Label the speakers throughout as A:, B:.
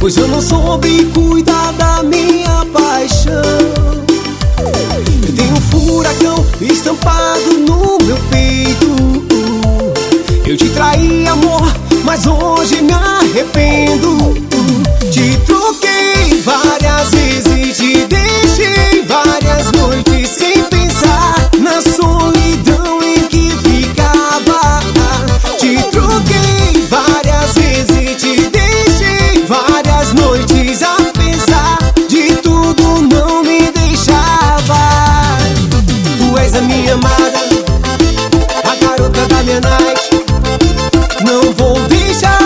A: pois eu não soube cuidar da minha paixão. Eu tenho um furacão estampado no meu peito. Eu te traí, amor, mas hoje me arrependo. Te troquei várias vezes, te deixei várias noites sem pensar na solidão em que ficava. Te troquei várias vezes, te deixei várias noites a pensar de tudo, não me deixava. Tu és a minha amada, a garota da minha night. Não vou deixar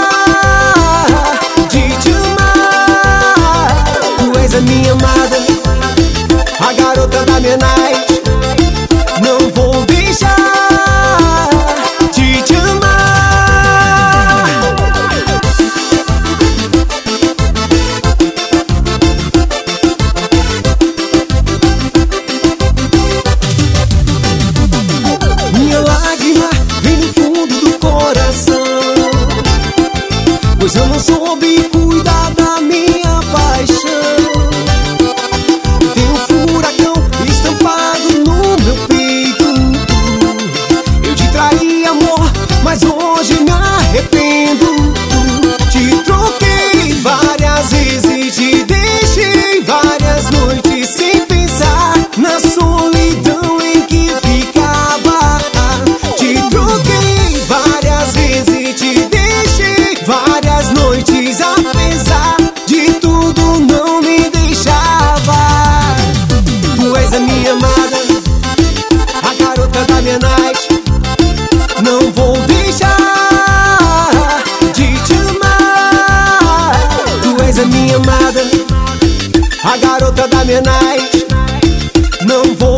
A: de te amar. Tu és a minha amada, a garota da minha night. Não vou deixar de te amar. Minha lágrima vem no fundo do coração, pois eu não soube cuidar da minha paixão. Tem um furacão estampado no meu peito. Eu te traí, amor, mas hoje me arrependo. Te troquei várias vezes, te deixei várias noites sem pensar na solidão em que ficava. Te troquei várias vezes, te deixei várias noites a pensar de tudo, não me deixava. Tu és a minha amada, a garota da minha night. Não vou deixar de te amar. Tu és a minha amada, a garota da minha night. Não vou